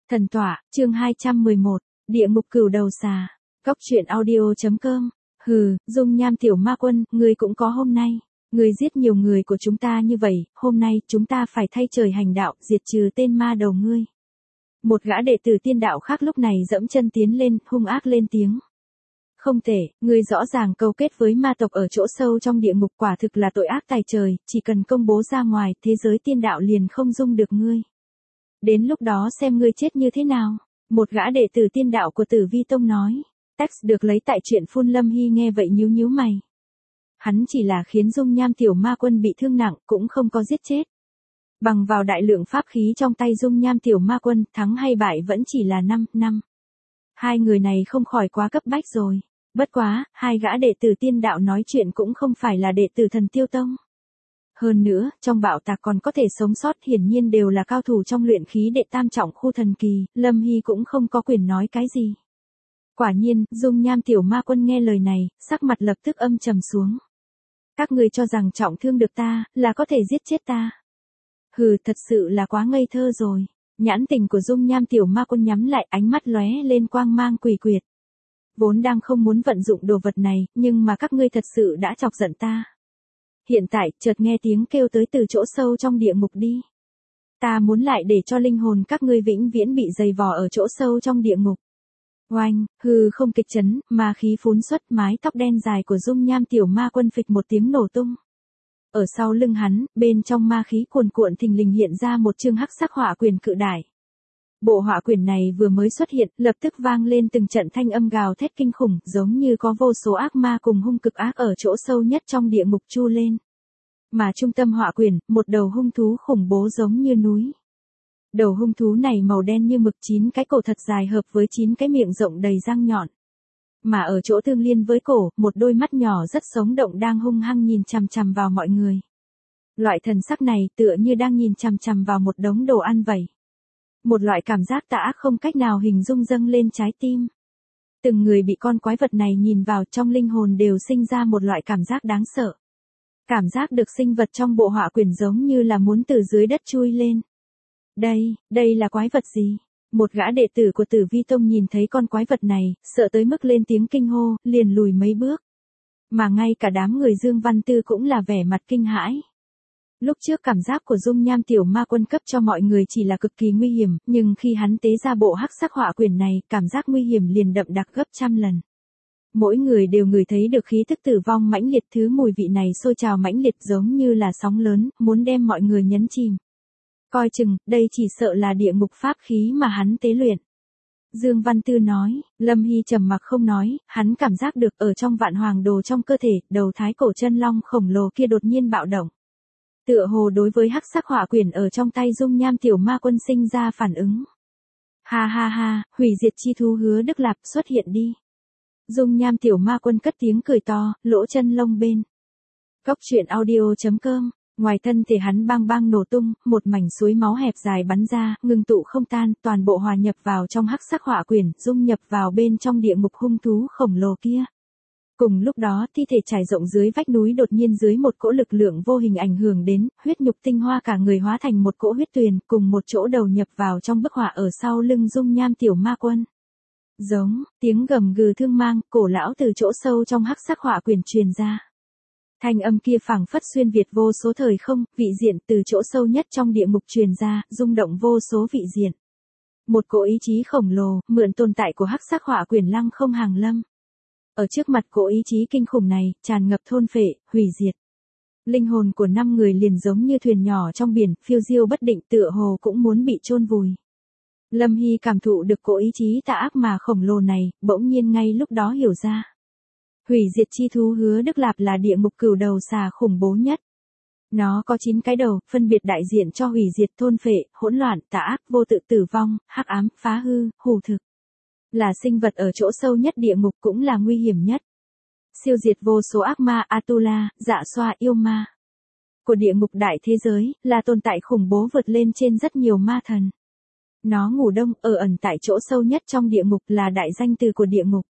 Thần tọa, chương 211, địa ngục cửu đầu xà. Góc truyện audio.com. Hừ, dung nham tiểu ma quân, ngươi cũng có hôm nay. Ngươi giết nhiều người của chúng ta như vậy, hôm nay chúng ta phải thay trời hành đạo, diệt trừ tên ma đầu ngươi. Một gã đệ tử tiên đạo khác lúc này dẫm chân tiến lên, hung ác lên tiếng. Không thể, ngươi rõ ràng câu kết với ma tộc ở chỗ sâu trong địa ngục, quả thực là tội ác tày trời, chỉ cần công bố ra ngoài, thế giới tiên đạo liền không dung được ngươi. Đến lúc đó xem ngươi chết như thế nào. Một gã đệ tử tiên đạo của Tử Vi Tông nói. Text được lấy tại truyện phun. Lâm Hy nghe vậy nhíu nhíu mày. Hắn chỉ là khiến dung nham tiểu ma quân bị thương nặng, cũng không có giết chết. Bằng vào đại lượng pháp khí trong tay dung nham tiểu ma quân, thắng hay bại vẫn chỉ là 5. Hai người này không khỏi quá cấp bách rồi. Bất quá, hai gã đệ tử tiên đạo nói chuyện cũng không phải là đệ tử Thần Tiêu Tông. Hơn nữa, trong bạo tạc còn có thể sống sót, hiển nhiên đều là cao thủ trong luyện khí đệ tam trọng khu thần kỳ, Lâm Hy cũng không có quyền nói cái gì. Quả nhiên, dung nham tiểu ma quân nghe lời này, sắc mặt lập tức âm trầm xuống. Các ngươi cho rằng trọng thương được ta, là có thể giết chết ta. Hừ, thật sự là quá ngây thơ rồi. Nhãn tình của dung nham tiểu ma quân nhắm lại, ánh mắt lóe lên quang mang quỷ quyệt. Vốn đang không muốn vận dụng đồ vật này, nhưng mà các ngươi thật sự đã chọc giận ta. Hiện tại, chợt nghe tiếng kêu tới từ chỗ sâu trong địa ngục đi. Ta muốn lại để cho linh hồn các ngươi vĩnh viễn bị dày vò ở chỗ sâu trong địa ngục. Oanh, hư không kịch chấn, ma khí phún xuất, mái tóc đen dài của dung nham tiểu ma quân phịch một tiếng nổ tung. Ở sau lưng hắn, bên trong ma khí cuồn cuộn thình lình hiện ra một chương hắc sắc hỏa quyền cự đại. Bộ hỏa quyền này vừa mới xuất hiện, lập tức vang lên từng trận thanh âm gào thét kinh khủng, giống như có vô số ác ma cùng hung cực ác ở chỗ sâu nhất trong địa ngục chu lên. Mà trung tâm hỏa quyền, một đầu hung thú khủng bố giống như núi. Đầu hung thú này màu đen như mực, 9 cái cổ thật dài hợp với 9 cái miệng rộng đầy răng nhọn. Mà ở chỗ tương liên với cổ, một đôi mắt nhỏ rất sống động đang hung hăng nhìn chằm chằm vào mọi người. Loại thần sắc này tựa như đang nhìn chằm chằm vào một đống đồ ăn vậy. Một loại cảm giác tà ác không cách nào hình dung dâng lên trái tim. Từng người bị con quái vật này nhìn vào, trong linh hồn đều sinh ra một loại cảm giác đáng sợ. Cảm giác được sinh vật trong bộ hỏa quyền giống như là muốn từ dưới đất chui lên. Đây là quái vật gì? Một gã đệ tử của Tử Vi Tông nhìn thấy con quái vật này, sợ tới mức lên tiếng kinh hô, liền lùi mấy bước. Mà ngay cả đám người Dương Văn Tư cũng là vẻ mặt kinh hãi. Lúc trước cảm giác của dung nham tiểu ma quân cấp cho mọi người chỉ là cực kỳ nguy hiểm, nhưng khi hắn tế ra bộ hắc sắc hỏa quyền này, cảm giác nguy hiểm liền đậm đặc gấp trăm lần. Mỗi người đều ngửi thấy được khí tức tử vong mãnh liệt, thứ mùi vị này sôi trào mãnh liệt giống như là sóng lớn, muốn đem mọi người nhấn chìm. Coi chừng, đây chỉ sợ là địa ngục pháp khí mà hắn tế luyện. Dương Văn Tư nói. Lâm Hy trầm mặc không nói, hắn cảm giác được ở trong vạn hoàng đồ trong cơ thể, đầu thái cổ chân long khổng lồ kia đột nhiên bạo động. Tựa hồ đối với hắc sắc hỏa quyền ở trong tay dung nham tiểu ma quân sinh ra phản ứng. Ha ha ha, hủy diệt chi thú Hứa Đức Lạp xuất hiện đi. Dung nham tiểu ma quân cất tiếng cười to, lỗ chân lông bên. Góc truyện audio.com. Ngoài thân thể hắn bang bang nổ tung, một mảnh suối máu hẹp dài bắn ra, ngừng tụ không tan, toàn bộ hòa nhập vào trong hắc sắc hỏa quyền, dung nhập vào bên trong địa ngục hung thú khổng lồ kia. Cùng lúc đó, thi thể trải rộng dưới vách núi đột nhiên dưới một cỗ lực lượng vô hình ảnh hưởng đến, huyết nhục tinh hoa cả người hóa thành một cỗ huyết tuyền, cùng một chỗ đầu nhập vào trong bức hỏa ở sau lưng dung nham tiểu ma quân. Giống, tiếng gầm gừ thương mang, cổ lão từ chỗ sâu trong hắc sắc hỏa quyền truyền ra. Thanh âm kia phảng phất xuyên việt vô số thời không, vị diện từ chỗ sâu nhất trong địa ngục truyền ra, rung động vô số vị diện. Một cỗ ý chí khổng lồ, mượn tồn tại của hắc sắc hỏa quyền lăng không hàng lâm. Ở trước mặt cỗ ý chí kinh khủng này, tràn ngập thôn phệ, hủy diệt. Linh hồn của 5 người liền giống như thuyền nhỏ trong biển, phiêu diêu bất định, tựa hồ cũng muốn bị chôn vùi. Lâm Hy cảm thụ được cỗ ý chí tà ác mà khổng lồ này, bỗng nhiên ngay lúc đó hiểu ra. Hủy diệt chi thú Hứa Đức Lạp là địa ngục cửu đầu xà khủng bố nhất. Nó có 9 cái đầu, phân biệt đại diện cho hủy diệt, thôn phệ, hỗn loạn, tà ác, vô tự, tử vong, hắc ám, phá hư, hủ thực. Là sinh vật ở chỗ sâu nhất địa ngục, cũng là nguy hiểm nhất. Siêu diệt vô số ác ma, Atula, dạ xoa, yêu ma. Của địa ngục đại thế giới, là tồn tại khủng bố vượt lên trên rất nhiều ma thần. Nó ngủ đông, ở ẩn tại chỗ sâu nhất trong địa ngục, là đại danh từ của địa ngục.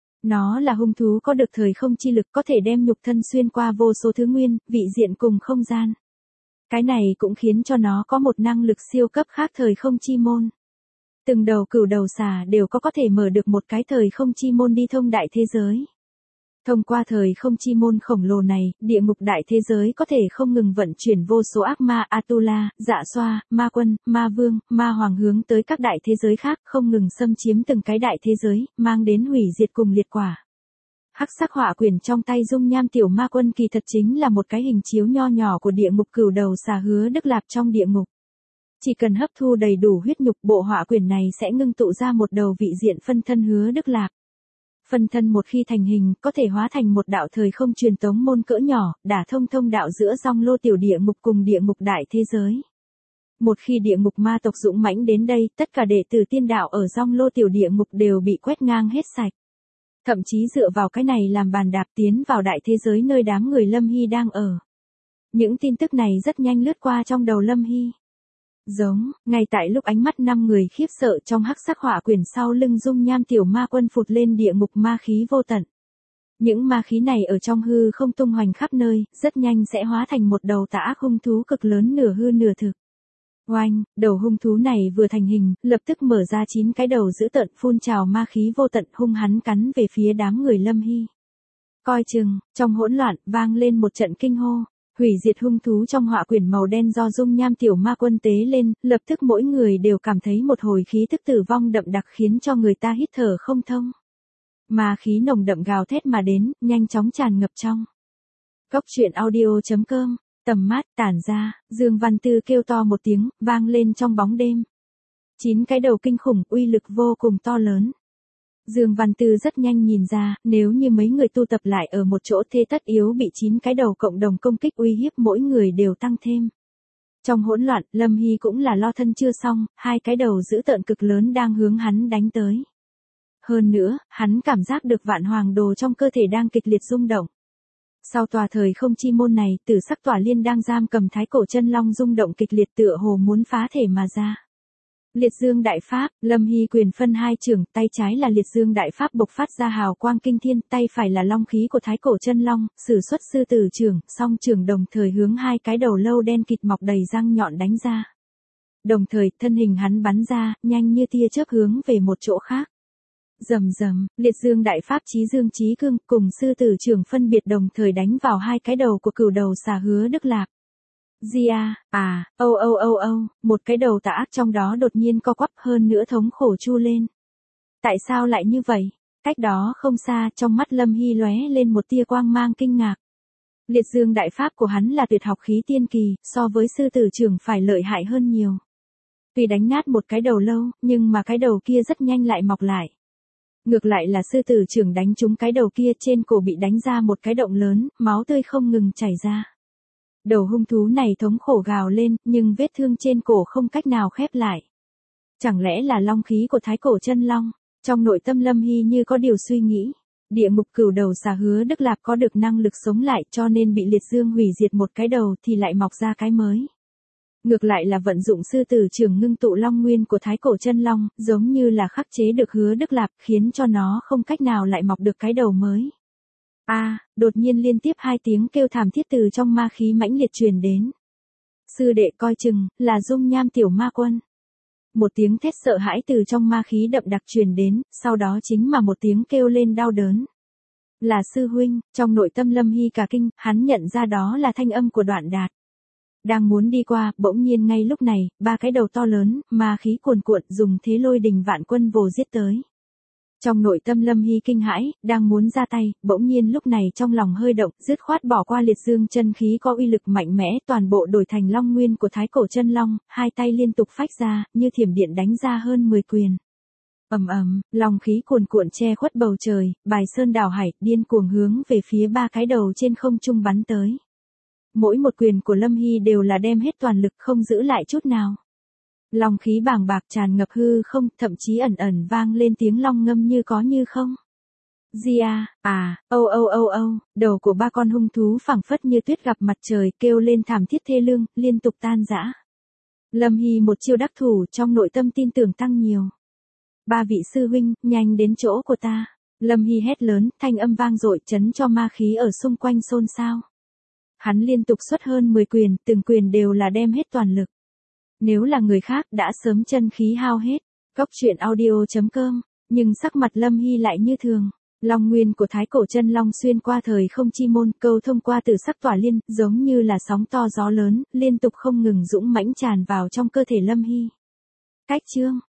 Nó là hung thú có được thời không chi lực, có thể đem nhục thân xuyên qua vô số thứ nguyên, vị diện cùng không gian. Cái này cũng khiến cho nó có một năng lực siêu cấp khác thời không chi môn. Từng đầu cửu đầu xà đều có thể mở được một cái thời không chi môn đi thông đại thế giới. Thông qua thời không chi môn khổng lồ này, địa ngục đại thế giới có thể không ngừng vận chuyển vô số ác ma Atula, Dạ Xoa, Ma Quân, Ma Vương, Ma Hoàng hướng tới các đại thế giới khác, không ngừng xâm chiếm từng cái đại thế giới, mang đến hủy diệt cùng liệt quả. Hắc sắc hỏa quyển trong tay dung nham tiểu ma quân kỳ thật chính là một cái hình chiếu nho nhỏ của địa ngục cửu đầu xà Hứa Đức Lạp trong địa ngục. Chỉ cần hấp thu đầy đủ huyết nhục, bộ hỏa quyển này sẽ ngưng tụ ra một đầu vị diện phân thân Hứa Đức Lạp. Phân thân một khi thành hình, có thể hóa thành một đạo thời không truyền tống môn cỡ nhỏ, đả thông thông đạo giữa Giong Lô tiểu địa ngục cùng địa ngục đại thế giới. Một khi địa ngục ma tộc dũng mãnh đến đây, tất cả đệ tử tiên đạo ở Giong Lô tiểu địa ngục đều bị quét ngang hết sạch. Thậm chí dựa vào cái này làm bàn đạp tiến vào đại thế giới nơi đám người Lâm Hy đang ở. Những tin tức này rất nhanh lướt qua trong đầu Lâm Hy. Ngay tại lúc ánh mắt 5 người khiếp sợ, trong hắc sắc hỏa quyển sau lưng dung nham tiểu ma quân phụt lên địa ngục ma khí vô tận. Những ma khí này ở trong hư không tung hoành khắp nơi, rất nhanh sẽ hóa thành một đầu tà ác hung thú cực lớn nửa hư nửa thực. Oanh, đầu hung thú này vừa thành hình, lập tức mở ra 9 cái đầu dữ tợn phun trào ma khí vô tận hung hắn cắn về phía đám người Lâm Hy. Coi chừng, trong hỗn loạn, vang lên một trận kinh hô. Hủy diệt hung thú trong họa quyển màu đen do dung nham tiểu ma quân tế lên, lập tức mỗi người đều cảm thấy một hồi khí tức tử vong đậm đặc khiến cho người ta hít thở không thông. Ma khí nồng đậm gào thét mà đến, nhanh chóng tràn ngập trong. Cốc truyện audio.com, tầm mắt tản ra, Dương Văn Tư kêu to một tiếng, vang lên trong bóng đêm. 9 cái đầu kinh khủng, uy lực vô cùng to lớn. Dương Văn Tư rất nhanh nhìn ra, nếu như mấy người tu tập lại ở một chỗ thế tất yếu bị 9 cái đầu cộng đồng công kích uy hiếp mỗi người đều tăng thêm. Trong hỗn loạn, Lâm Hy cũng là lo thân chưa xong, 2 cái đầu dữ tợn cực lớn đang hướng hắn đánh tới. Hơn nữa, hắn cảm giác được vạn hoàng đồ trong cơ thể đang kịch liệt rung động. Sau tòa thời không chi môn này, tử sắc tỏa liên đang giam cầm thái cổ chân long rung động kịch liệt tựa hồ muốn phá thể mà ra. Liệt Dương Đại Pháp, Lâm Hy quyền phân 2 trường, tay trái là Liệt Dương Đại Pháp bộc phát ra hào quang kinh thiên, tay phải là long khí của thái cổ chân long, sử xuất sư tử trường, song trường đồng thời hướng 2 cái đầu lâu đen kịt mọc đầy răng nhọn đánh ra. Đồng thời, thân hình hắn bắn ra, nhanh như tia chớp hướng về một chỗ khác. Rầm rầm, Liệt Dương Đại Pháp Chí Dương Chí Cương cùng sư tử trường phân biệt đồng thời đánh vào 2 cái đầu của cửu đầu xà Hứa Đức Lạp. Một cái đầu tà ác trong đó đột nhiên co quắp hơn nữa thống khổ chu lên. Tại sao lại như vậy? Cách đó không xa, trong mắt Lâm Hy lóe lên một tia quang mang kinh ngạc. Liệt Dương Đại Pháp của hắn là tuyệt học khí tiên kỳ, so với sư tử trưởng phải lợi hại hơn nhiều. Tuy đánh nát một cái đầu lâu, nhưng mà cái đầu kia rất nhanh lại mọc lại. Ngược lại là sư tử trưởng đánh trúng cái đầu kia, trên cổ bị đánh ra một cái động lớn, máu tươi không ngừng chảy ra. Đầu hung thú này thống khổ gào lên, nhưng vết thương trên cổ không cách nào khép lại. Chẳng lẽ là long khí của thái cổ chân long? Trong nội tâm Lâm Hy như có điều suy nghĩ. Địa ngục cửu đầu xà Hứa Đức Lạp có được năng lực sống lại, cho nên bị liệt dương hủy diệt một cái đầu thì lại mọc ra cái mới. Ngược lại là vận dụng sư tử trường ngưng tụ long nguyên của thái cổ chân long, giống như là khắc chế được Hứa Đức Lạp, khiến cho nó không cách nào lại mọc được cái đầu mới. Đột nhiên liên tiếp 2 tiếng kêu thảm thiết từ trong ma khí mãnh liệt truyền đến. Sư đệ coi chừng, là dung nham tiểu ma quân. Một tiếng thét sợ hãi từ trong ma khí đậm đặc truyền đến, sau đó chính mà một tiếng kêu lên đau đớn. Là sư huynh, trong nội tâm Lâm Hy cả kinh, hắn nhận ra đó là thanh âm của Đoạn Đạt. Đang muốn đi qua, bỗng nhiên ngay lúc này, 3 cái đầu to lớn, ma khí cuồn cuộn dùng thế lôi đình vạn quân vồ giết tới. Trong nội tâm Lâm Hy kinh hãi, đang muốn ra tay, bỗng nhiên lúc này trong lòng hơi động, dứt khoát bỏ qua liệt dương chân khí có uy lực mạnh mẽ, toàn bộ đổi thành long nguyên của thái cổ chân long, 2 tay liên tục phách ra, như thiểm điện đánh ra hơn 10 quyền. Long khí cuồn cuộn che khuất bầu trời, bài sơn đảo hải, điên cuồng hướng về phía 3 cái đầu trên không trung bắn tới. Mỗi một quyền của Lâm Hy đều là đem hết toàn lực, không giữ lại chút nào. Long khí bàng bạc tràn ngập hư không, thậm chí ẩn ẩn vang lên tiếng long ngâm như có như không. Đầu của 3 con hung thú phảng phất như tuyết gặp mặt trời, kêu lên thảm thiết thê lương, liên tục tan rã. Lâm Hy một chiêu đắc thủ, trong nội tâm tin tưởng tăng nhiều. 3 vị sư huynh, nhanh đến chỗ của ta. Lâm Hy hét lớn, thanh âm vang dội chấn cho ma khí ở xung quanh xôn xao. Hắn liên tục xuất hơn 10 quyền, từng quyền đều là đem hết toàn lực. Nếu là người khác đã sớm chân khí hao hết. Cóc truyện audio.com, nhưng sắc mặt Lâm Hy lại như thường. Long nguyên của thái cổ chân long xuyên qua thời không chi môn, câu thông qua tử sắc tỏa liên, giống như là sóng to gió lớn, liên tục không ngừng dũng mãnh tràn vào trong cơ thể Lâm Hy. Cách chương